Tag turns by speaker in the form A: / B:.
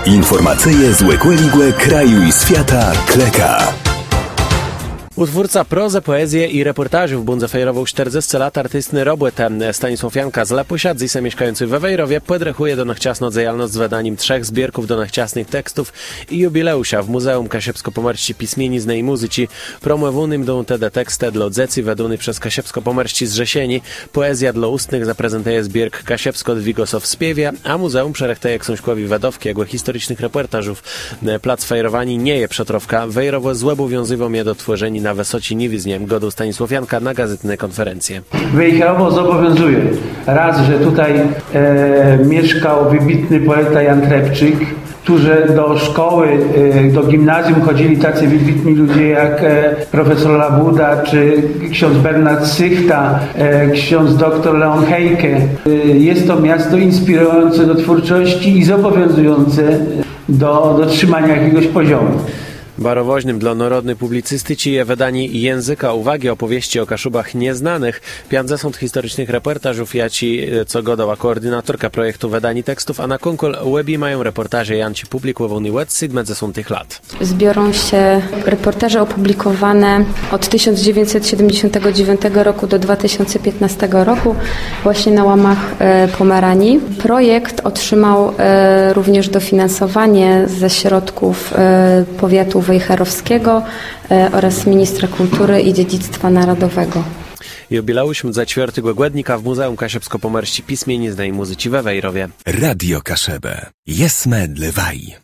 A: Informacyje z łekłe kraju i świata kleka.
B: Utwórca prozy, poezji i reportażów bądź fejrował 40 lat artystny robotę Stanisław Janka z Lepusia, dzisiaj mieszkający we Wejrowie, podrechuje do nachciasno działalność z wydaniem 3 zbierków do nachciasnych tekstów i jubileusza w Muzeum Kasiepsko-Pomorści Pismienizny i Muzyci. Promowunym do te teksty dla odzecy weduny przez Kasiepsko-Pomorści z Rzesieni. Poezja dla ustnych zaprezentuje zbierk Kasiepsko-Dwigoso w spiewie, a muzeum przerechtaje książkowi wedowki, jak historycznych reportażów. Plac fejrowani nie je przetrowka. Wejrowo zobowiązywał mnie do tworzenia na wysoci niwizniem godu Stanisław Janka na gazetnej konferencję.
C: Wejherowo zobowiązuje. Raz, że tutaj mieszkał wybitny poeta Jan Trepczyk, że do szkoły, do gimnazjum chodzili tacy wybitni ludzie jak profesor Labuda, czy ksiądz Bernard Sychta, ksiądz dr Leon Hejke. Jest to miasto inspirujące do twórczości i zobowiązujące do trzymania jakiegoś poziomu.
B: Barowoźnym dla narodnej publicystyki je wydanie języka uwagi opowieści o Kaszubach nieznanych, 50 historycznych reportażów, jaci co godowa koordynatorka projektu wydani tekstów, a na konkol webi mają reportaże janci publikowany od 70 lat.
D: Zbiorą się reportaże opublikowane od 1979 roku do 2015 roku właśnie na łamach Pomeranii. Projekt otrzymał również dofinansowanie ze środków powiatu wejherowskiego oraz ministra kultury i dziedzictwa narodowego.
B: Jubileusz za 4 grudnia w Muzeum Kasiepsko-Pomorści Pismienizny i Muzyci we Wejrowie.
A: Radio Kaszebę. Jesme dlewaj.